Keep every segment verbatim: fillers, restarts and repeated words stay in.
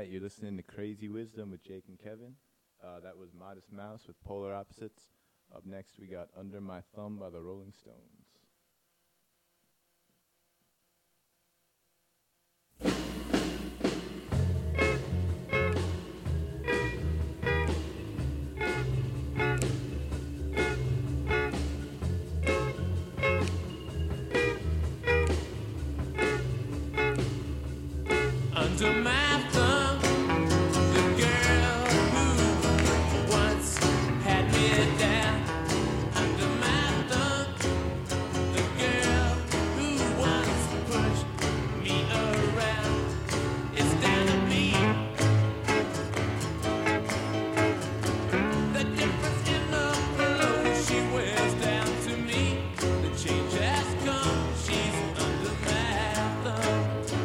right, you're listening to Crazy Wisdom with Jake and Kevin. Uh, that was Modest Mouse with Polar Opposites. Up next, we got Under My Thumb by the Rolling Stones. Under my thumb, the girl who once had me down. Under my thumb, the girl who once pushed me around. It's down to me. The difference in the clothes she wears down to me. The change has come. She's under my thumb.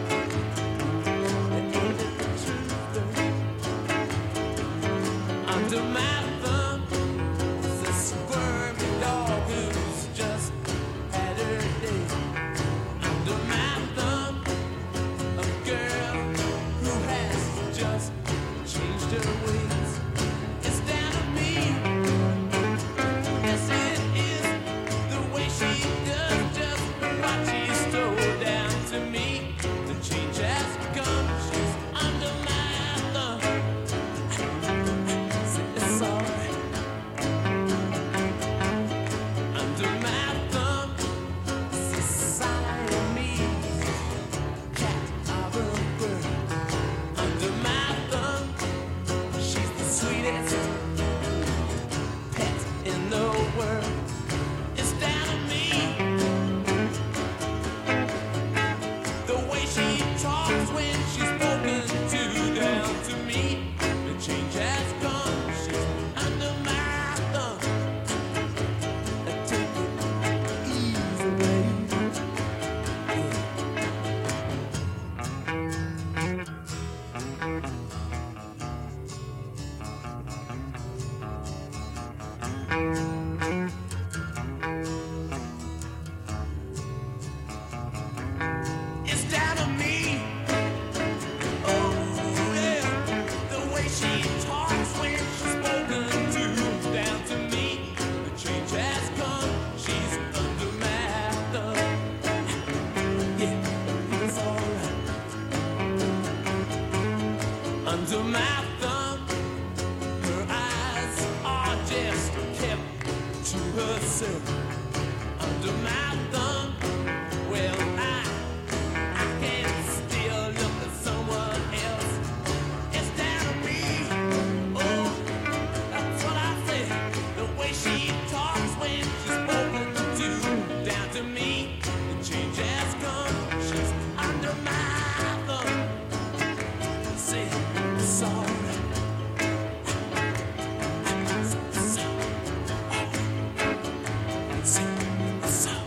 Under my thumb is a squirmy dog who's just had her day. Under my thumb, a girl who has just changed her ways. It's down to me. Yes, it is the way she does just what she stole down to me. The change has come. She's under my thumb. It's alright. Under my thumb, Siamese cat of a bird. Under my thumb, she's the sweetest pet in the world. It's down to me. The way she talks when she's spoken to down to me. The change has come. She's under my thumb. Take it easy, baby. It's down to me. Oh, yeah. The way she talks when she's spoken to down to me. The change has come. She's under my thumb. Yeah, it's alright. Under my thumb, her eyes are just kept to herself. Under my thumb, well, I I can still look at someone else. It's down to me. Oh, that's what I say. The way she talks when she's spoken to down to me. The change has come. She's under my thumb. Say it's alright. It's alright. Say it's alright.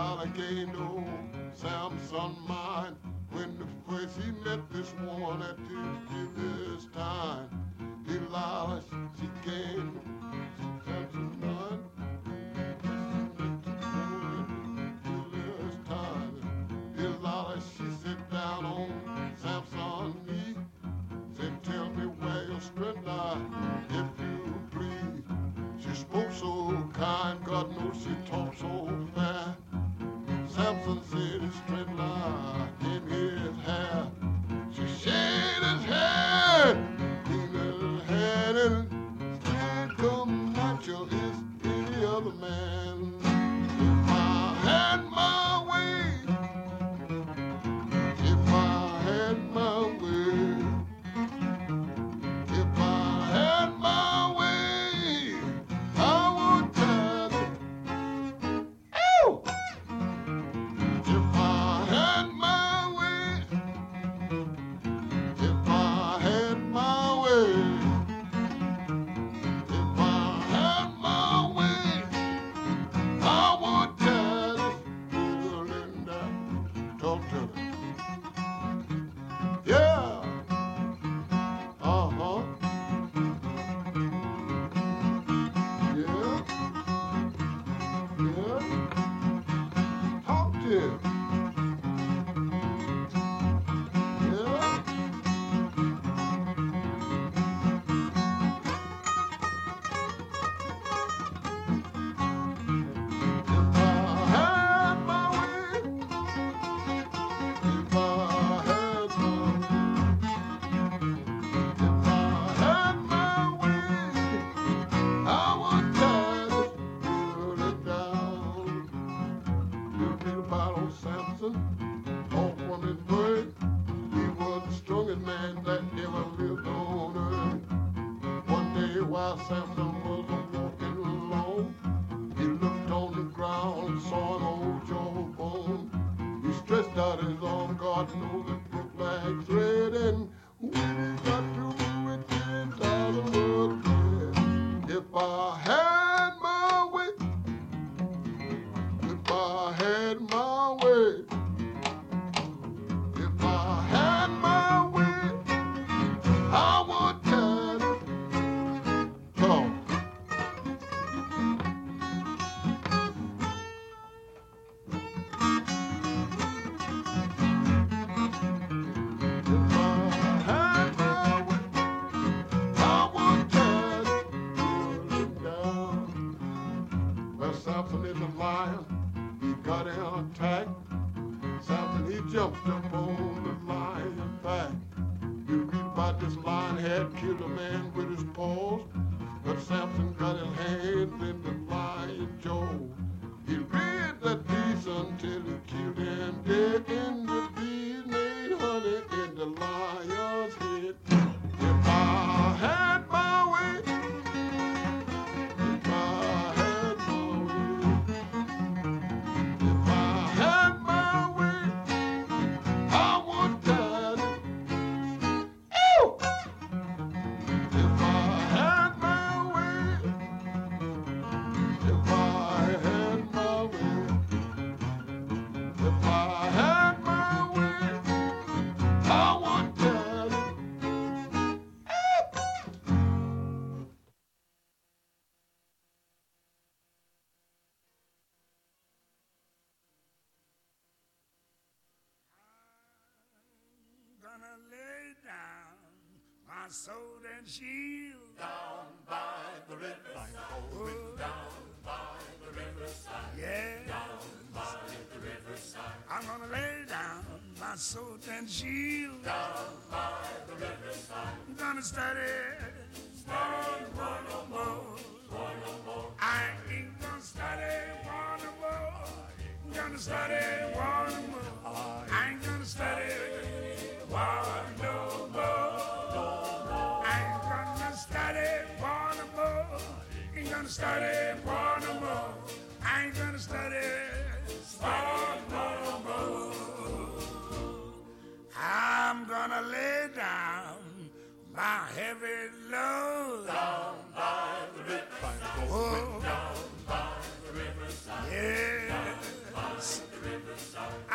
Delilah gained old Samson mind when the first he met this woman at this, this time. Delilah, she, she gained Samson's mind. This time, Delilah, she sit down on Samson's knee. Said, tell me where your strength lie, if you please. She spoke so kind, God knows she talked so fair. Samson said his strength lie in his hair. She shaved his head, cleaned his head, and straight come natural as any other man. If I had my way, if I had my way, if I had my way, I would tell it. Ow! If I had my way, if I had my way, if I had my way, I would tell it. Little Linda, talk to me. Yeah. Uh-huh. Yeah. Yeah. Talk to him. Yeah. If I had my way, if I had my if I had my way, I would tell it, pull it down. You read about old Samson, off from his birth. He was the strongest man that ever lived on earth. One day while Samson was walking along, he looked on the ground and saw an old jawbone. He stretched out his arm, God knows it looked like thread, and we got to it ten thousand words dead. If I had my way, if I had my way, if I had my way, I would tell it. Come on. If I had my way, I would tell it. Pull it down. Well, Samson is a lion. He got an attack. Samson, he jumped up on the lion's back. You read about this lion had killed a man with his paws, but Samson got his hands in the lion's jaw. He read that beast until he killed him dead, and the beast made honey in the lion's head. If I had my way, if I had my way, if I had my way, I would tell it. Ew! If I had my way, if I had my way, if I had my way, I would tell it. Gonna lay down my sword and shield down by the riverside. Going down by the riverside. Yeah. Down by the riverside. I'm gonna lay down my sword and shield down by the riverside. I'm gonna study, study one no more. One no more. I ain't gonna study one no more. I'm gonna study one no more. I ain't gonna study one no more. I ain't gonna study one no more. Ain't gonna study one no more. I ain't gonna study one no more. I'm gonna lay down my heavy load down by the riverside. Oh, down by the riverside. Yes.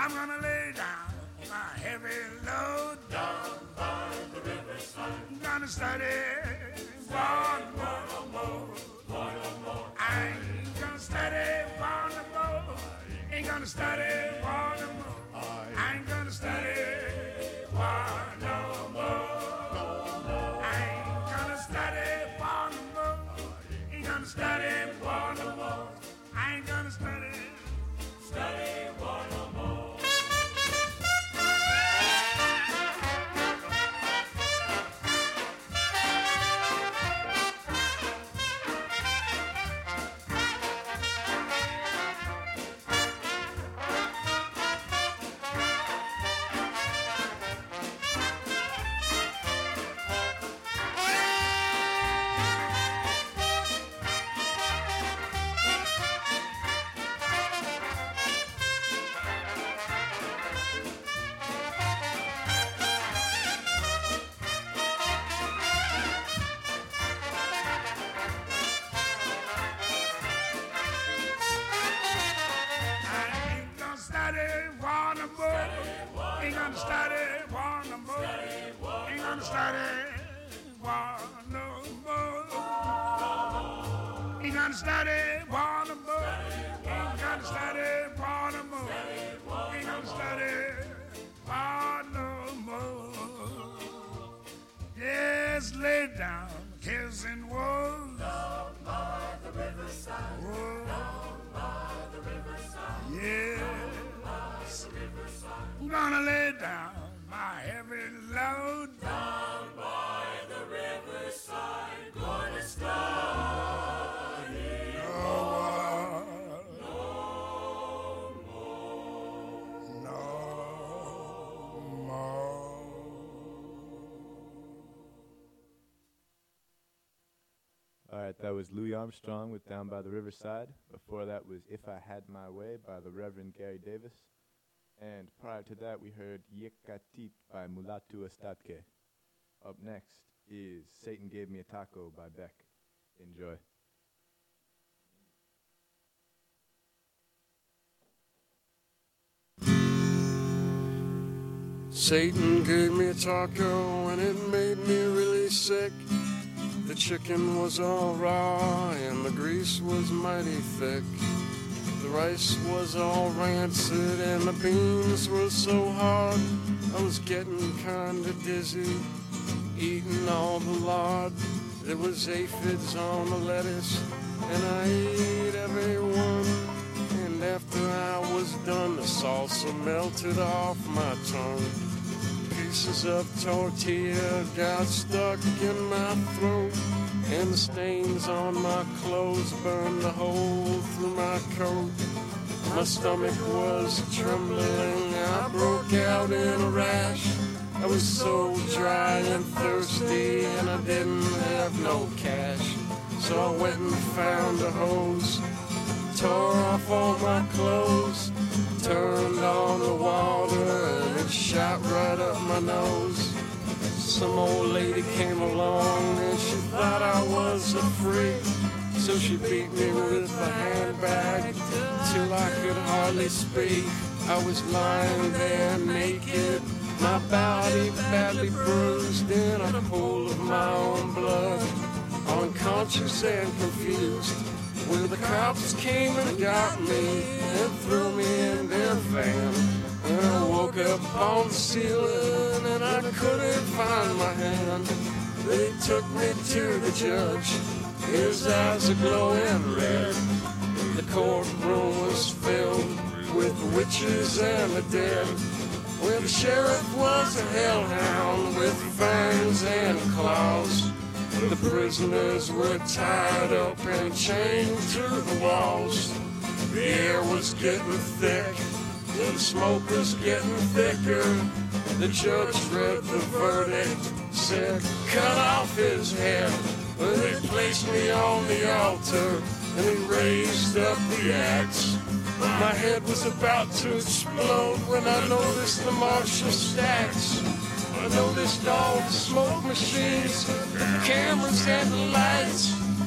I'm gonna lay down my heavy load down by the riverside. I'm gonna study one more, more, one more. I ain't gonna study one more. Ain't gonna study one more. I ain't gonna study one no more. I ain't gonna study one more. Ain't gonna study one no more. I ain't gonna study, study one no more. Ain't gonna study one no more. Ain't gonna study one no more. Ain't gonna study one no more. Ain't gonna study one no more. Ain't gonna study one no more. Yes, lay down cares and woes down by the riverside. Whoa. Down by the riverside. Yeah. I'm gonna lay down my heavy load down by the riverside. Gonna study no more, no more, no more. All right, that was Louis Armstrong with Down by the Riverside. Before that was If I Had My Way by the Reverend Gary Davis. And prior to that, we heard Yekatit by Mulatu Estatke. Up next is Satan Gave Me a Taco by Beck. Enjoy. Satan gave me a taco and it made me really sick. The chicken was all raw and the grease was mighty thick. The rice was all rancid and the beans were so hard. I was getting kinda dizzy, eating all the lard. There was aphids on the lettuce and I ate every one. And after I was done, the salsa melted off my tongue. Pieces of tortilla got stuck in my throat, and the stains on my clothes burned a hole through my coat. My stomach was trembling, I broke out in a rash. I was so dry and thirsty, and I didn't have no cash. So I went and found a hose, tore off all my clothes, turned on the water, and it shot right up my nose. Some old lady came along and she thought I was a freak, so she beat me with a handbag till I could hardly speak. I was lying there naked, my body badly bruised in a pool of my own blood, unconscious and confused. Well, the cops came and got me and threw me in their van. And I woke up on the ceiling and I couldn't find my hand. They took me to the judge, his eyes are glowing red. The courtroom was filled with witches and the dead. Well, the sheriff was a hellhound with fangs and claws. The prisoners were tied up and chained to the walls. The air was getting thick, the smoke was getting thicker. The judge read the verdict, said, cut off his head. Well, they placed me on the altar and he raised up the axe. My head was about to explode when I noticed the Marshall stacks. I noticed all the smoke machines, the cameras and the lights.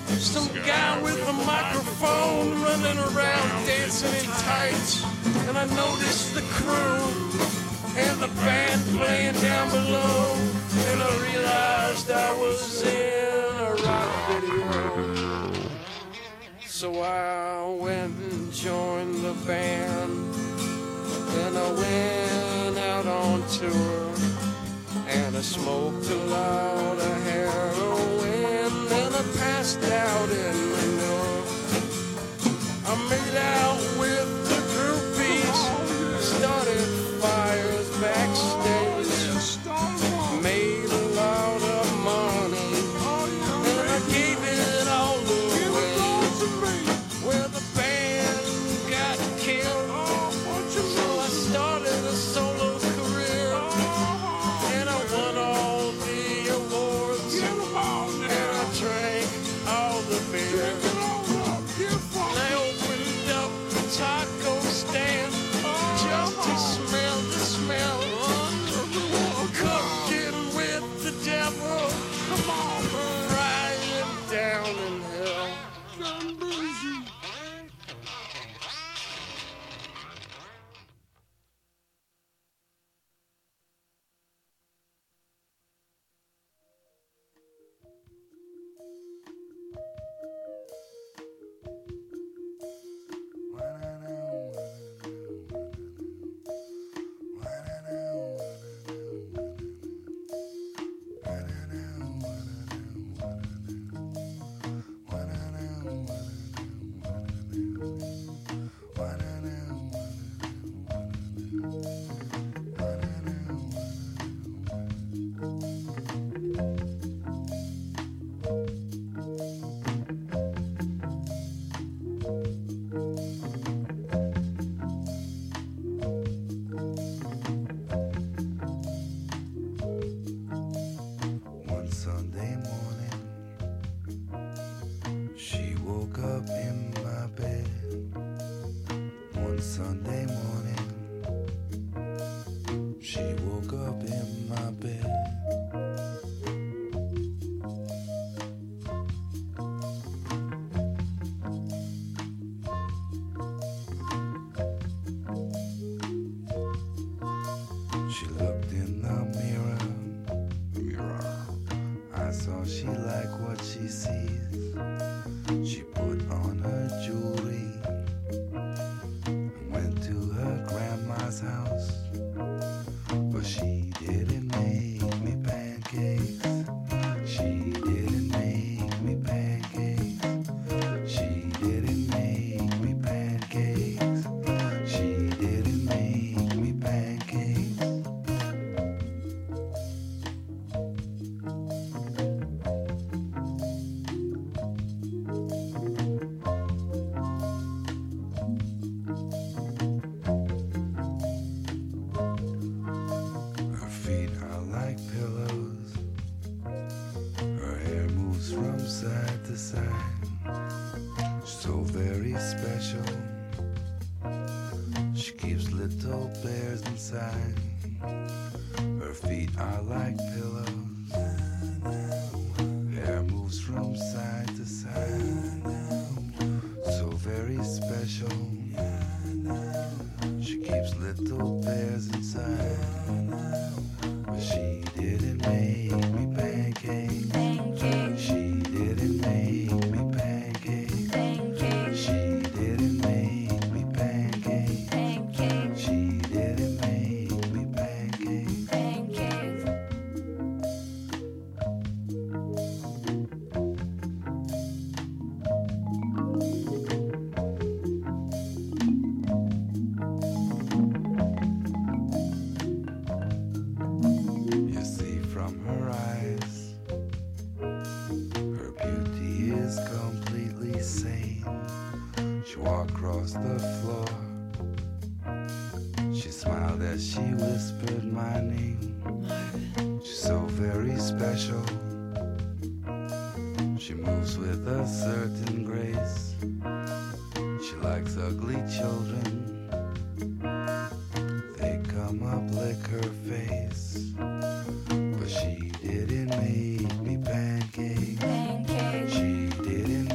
Some guy with a microphone running around dancing in tights. And I noticed the crew and the band playing down below. And I realized I was in a rock video. So I went and joined the band. And I went out on tour. And I smoked a lot of heroin. And I passed out in manure. I made out with the groupies, started fires backstage, made a lot of money, and I gave it all away. Well, the band got killed, so I started a solo career, and I won all the awards, and I drank all the beer. I opened up the taco stand just to smell the smell. Cooking with the devil, come on, riding down in hell. But she didn't make me pancakes. Pancakes. She didn't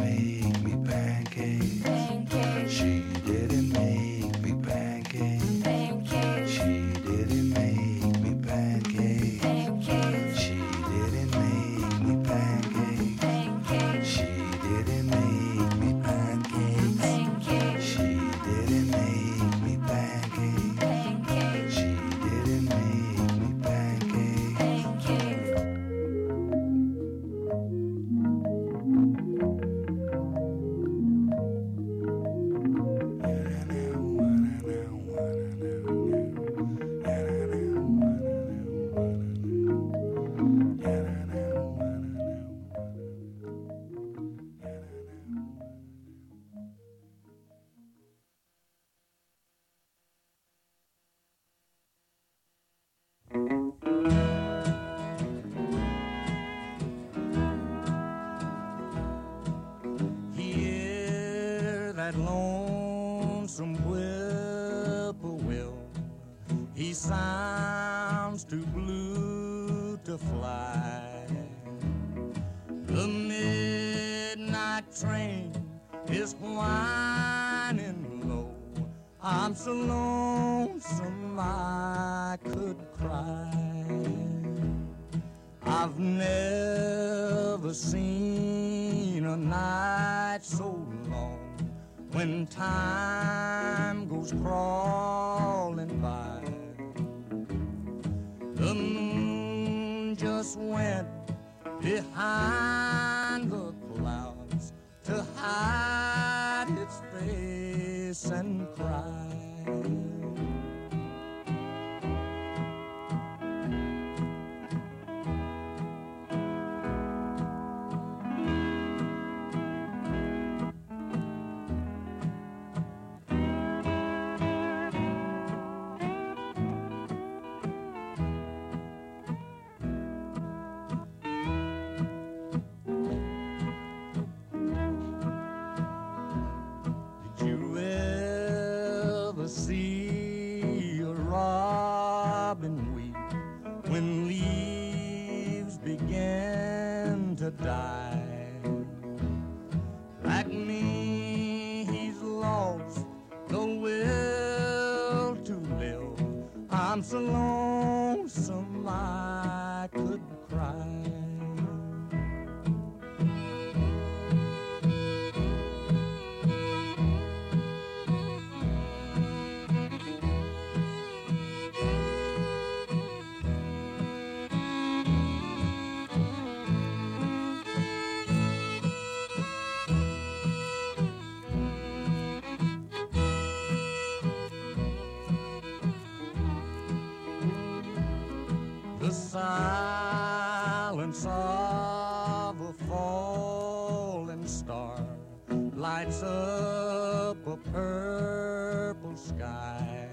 He sounds too blue to fly. The midnight train is whining low. I'm so lonesome I could cry. I've never seen a night so long when time goes crawling by. The moon just went behind the clouds to hide its face and cry. Die. Like me, he's lost the will to live. I'm so lonesome I could cry. The silence of a falling star lights up a purple sky.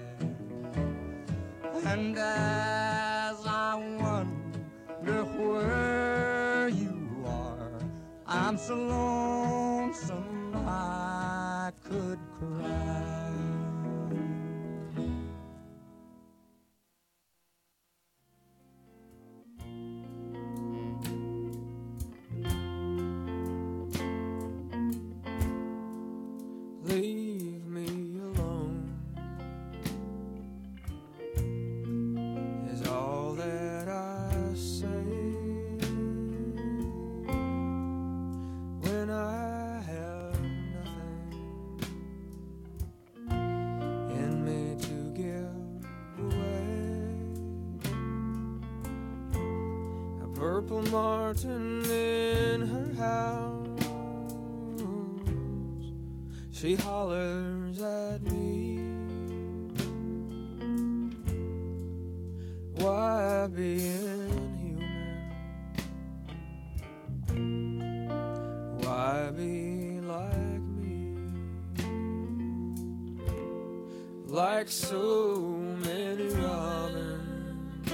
And as I wonder where you are, I'm so lonesome I could cry. Leave me alone is all that I say when I have nothing in me to give away. A purple martin in her house, she hollers at me. Why be inhuman? Why be like me? Like so many robins,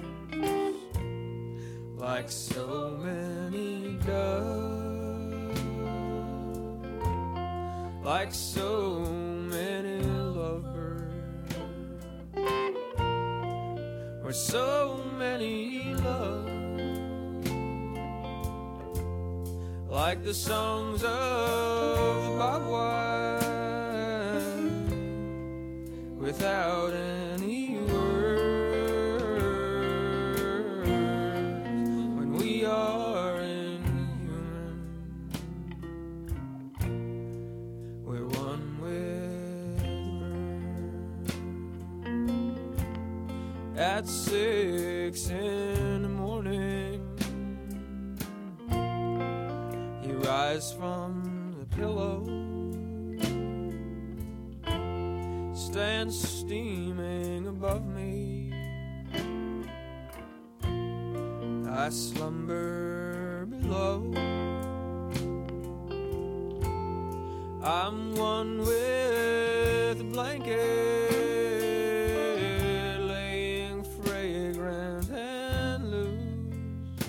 like so many doves, like so many lovebirds, or so many loves, like the songs of Bob White, without any words, when we are inhuman. We're one with the bird. At six in the morning, he rises from the pillow, stands steaming above me. I slumber below. I'm one with the blanket, laying fragrant and loose.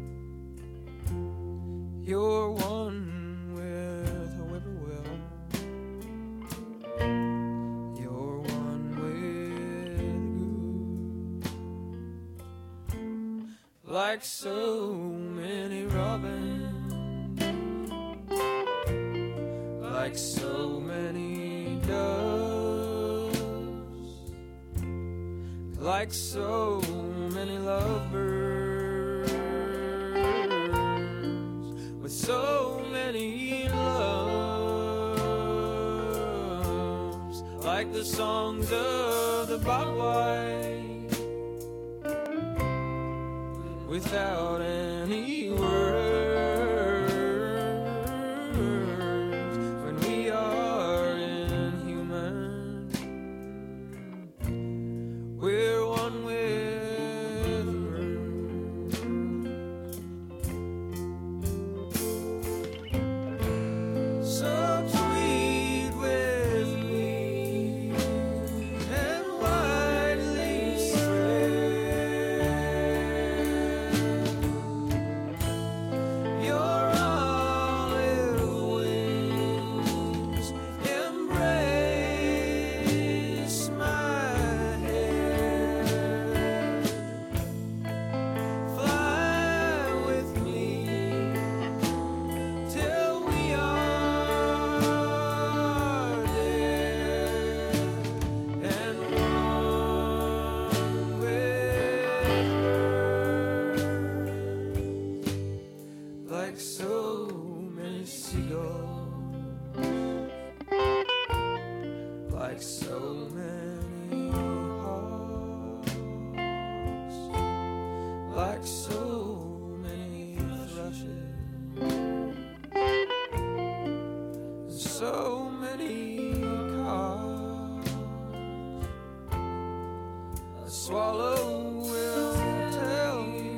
You're one with a whippoorwill. You're one with a goose. like so many robins, like so many doves, like so many lovebirds, with so many loves, like the songs of the bobwhite, without any words, when we are inhuman, we're one with the birds. So tweet with me and widely spread your olive wings, embrace my head, fly with me till we are dead, and one with birds, like so many seagulls, like so many hawks, like so many thrushes, so many cocks. A swallow will tell you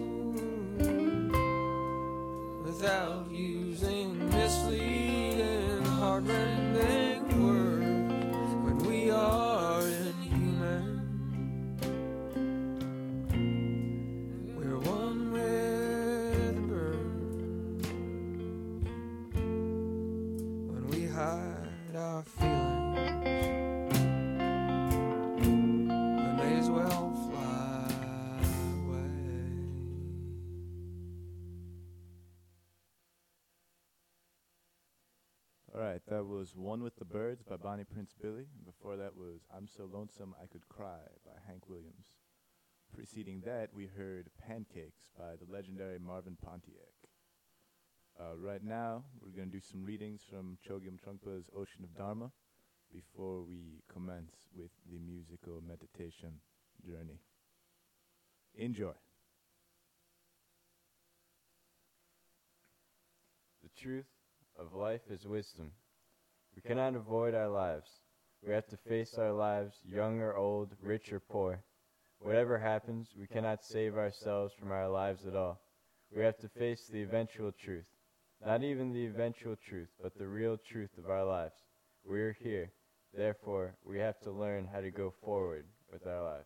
without using misleading, heart-rending words, when we are inhuman, we're one with the birds. When we hide our feelings, we may as well fly away. All right, that was One with the Birds by Bonnie Prince Billy. And before that was I'm So Lonesome I Could Cry by Hank Williams. Preceding that, we heard Pancakes by the legendary Marvin Pontiac. Uh, right now, we're going to do some readings from Chogyam Trungpa's Ocean of Dharma before we commence with the musical meditation journey. Enjoy. The truth of life is wisdom. We cannot avoid our lives. We have to face our lives, young or old, rich or poor. Whatever happens, we cannot save ourselves from our lives at all. We have to face the eventual truth. Not even the eventual truth, but the real truth of our lives. We are here. Therefore, we have to learn how to go forward with our lives.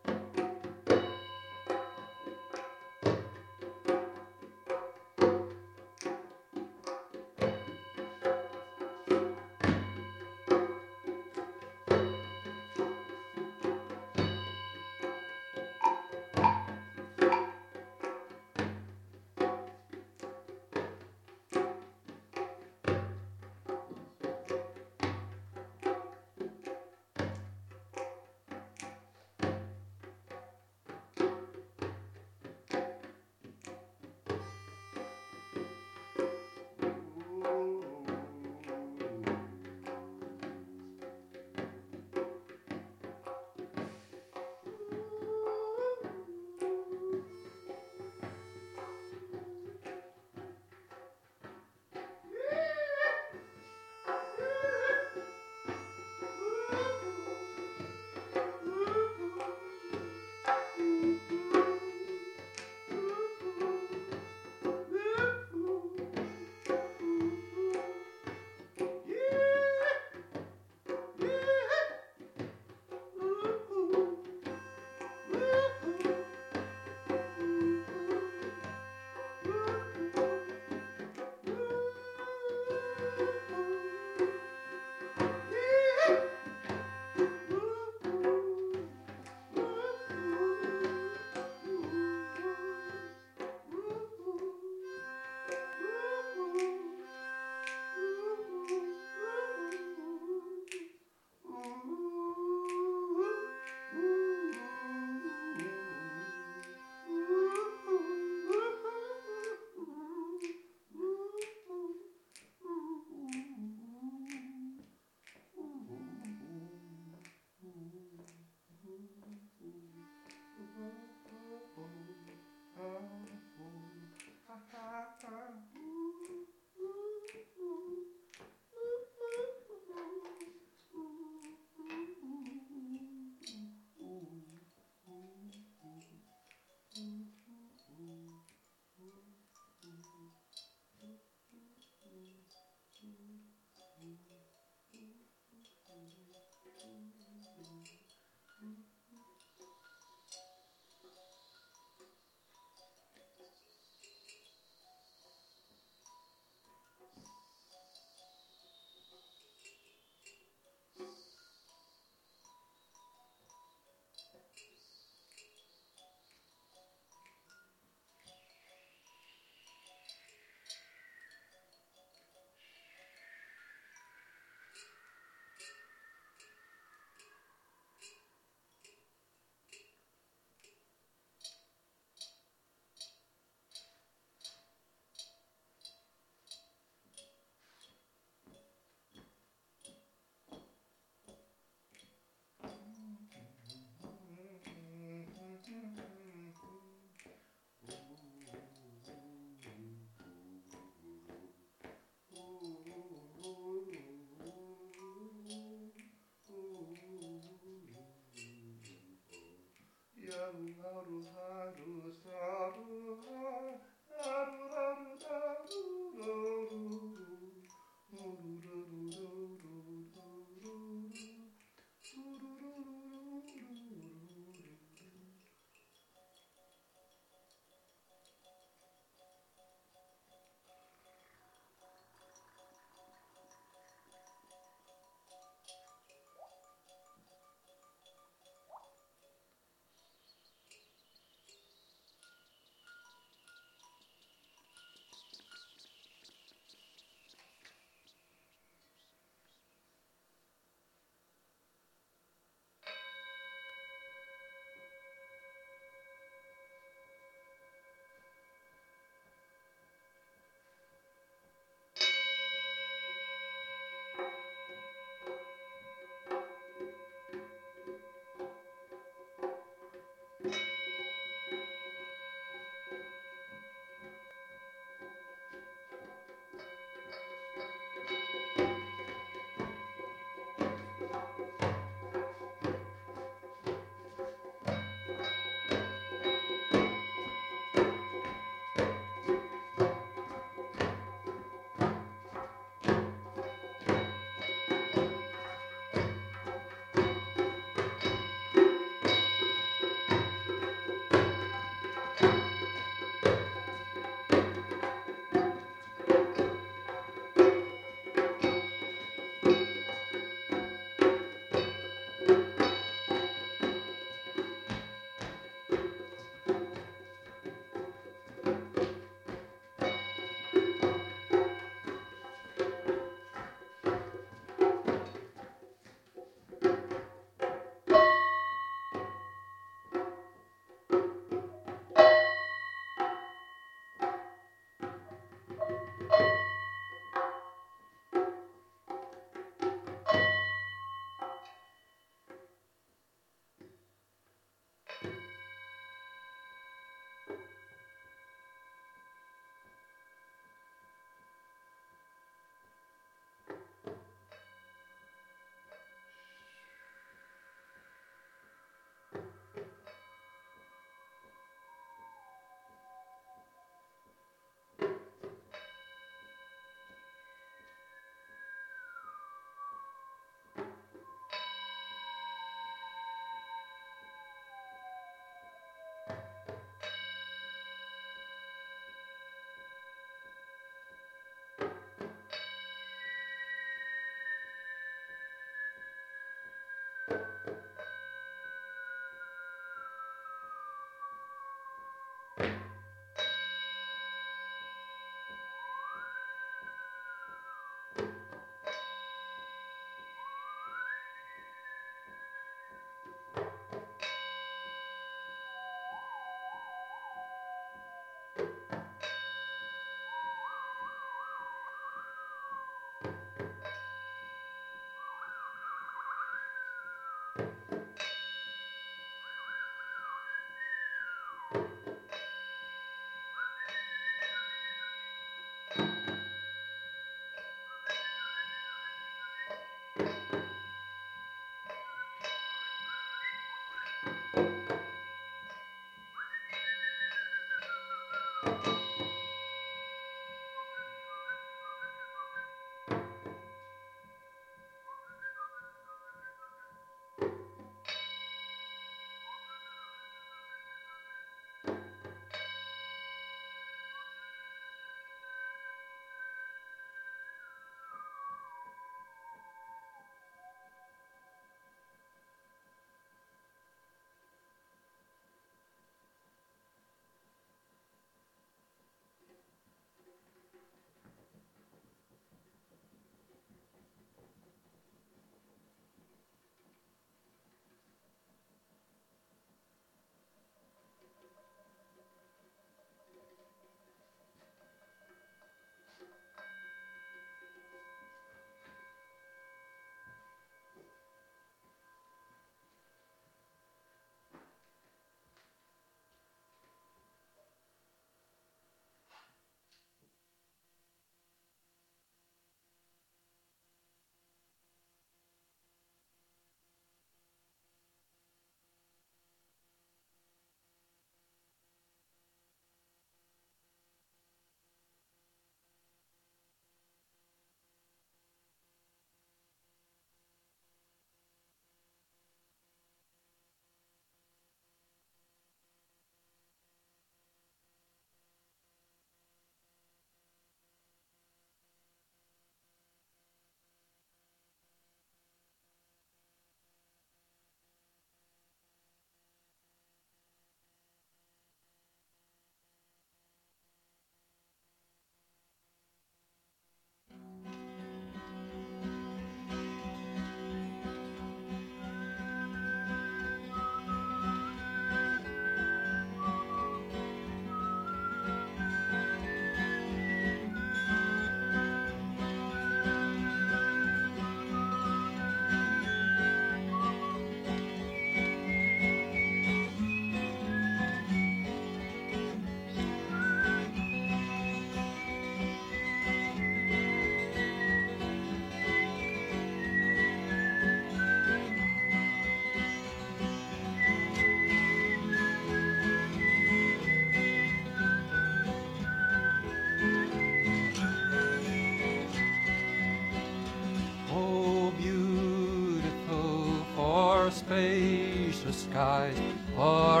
Spacious skies or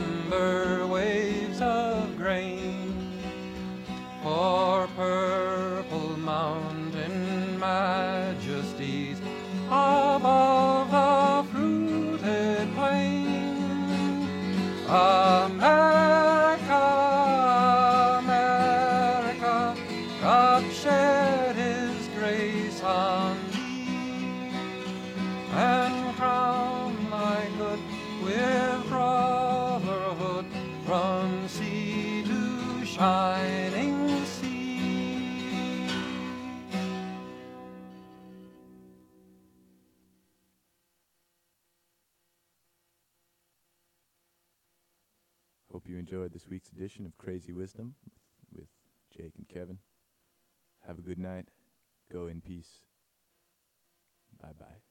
amber waves of grain, for purple mountain majesties above the fruited plain. America, America, God shed his grace on thee and crown my good with brotherhood from sea to shining sea. Hope you enjoyed this week's edition of Crazy Wisdom with Jake and Kevin. Have a good night. Go in peace. Bye-bye.